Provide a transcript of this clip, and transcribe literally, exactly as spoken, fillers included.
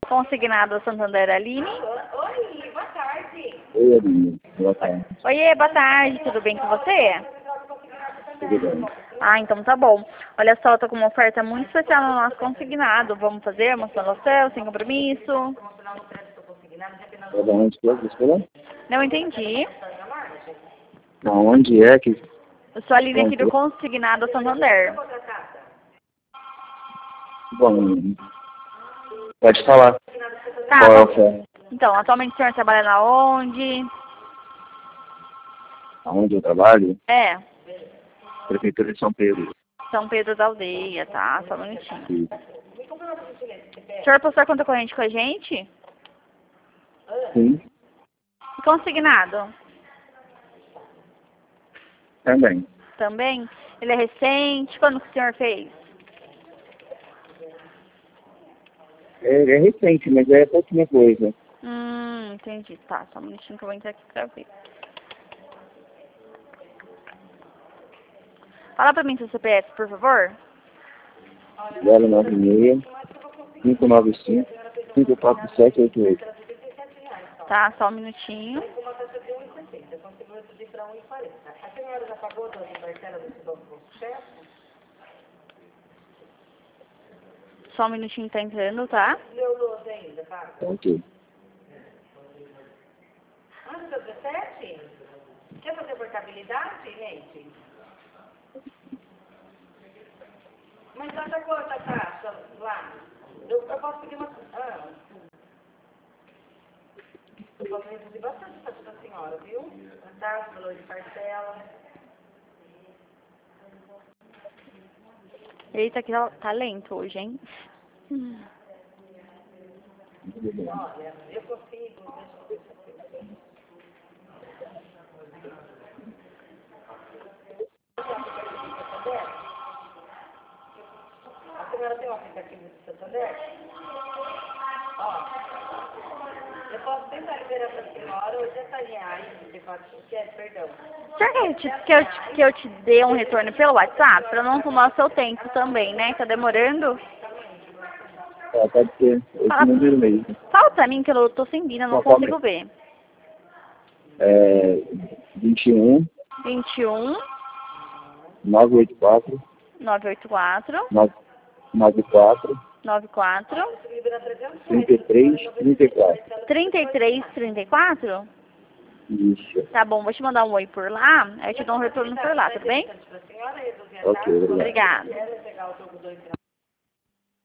Consignado Santander, Aline. Oi, boa tarde. Oi, Aline. Boa tarde. Oiê, boa tarde, tudo bem com você? Tudo bem? Ah, então tá bom. Olha só, eu tô com uma oferta muito especial no nosso consignado. Vamos fazer uma instalação sem compromisso? É da onde que é? Desculpa? Não entendi. Da onde é que... Eu sou a Aline aqui do Consignado Santander. Bom, pode falar. Tá, Qual é a bom. oferta? Então, atualmente o senhor trabalha na onde? Aonde eu trabalho? É, Prefeitura de São Pedro. São Pedro da Aldeia, tá? Só um minutinho. Sim. O senhor possui conta corrente com a gente? Sim, E consignado? também. Também? Ele é recente? Quando que o senhor fez? É, é recente, mas é pouquinha coisa. Hum, entendi. Tá, só um minutinho que eu vou entrar aqui pra ver. Fala pra mim seu C P F, por favor. zero nove seis, cinco nove cinco, cinco quatro sete oito oito. Tá, só um minutinho. A senhora já pagou a parcela do banco chefe? Só um minutinho tá entrando, tá? Meu louso ainda, paga? Ok. Ah, do dezessete? Quer fazer portabilidade, gente? Mas essa quanto a taxa lá? Eu, eu posso pedir uma... Ah, eu posso reduzir bastante a taxa da senhora, viu? A taxa, valor de parcela. Eita, que tá tá lento hoje, hein? Hum. Olha, eu consigo... A senhora tem um aplicativo de Santander? Ó, eu posso tentar liberar para a senhora oitenta reais, que é, perdão. Será que eu, te, que, eu te, que eu te dê um retorno pelo WhatsApp? Pra não tomar o seu tempo também, né? Tá demorando? Tá, pode ser. Esse Fala, número mesmo. fala pra mim que eu tô sem vida, não Qual consigo é? ver. É vinte e um, vinte e um, novecentos e oitenta e quatro, novecentos e oitenta e quatro, noventa e quatro, noventa e quatro, trinta e três, trinta e quatro. trinta e três, trinta e quatro? Isso. Tá bom, vou te mandar um oi por lá, aí eu te dou um retorno por lá, tudo bem? Ok, obrigado. Obrigada.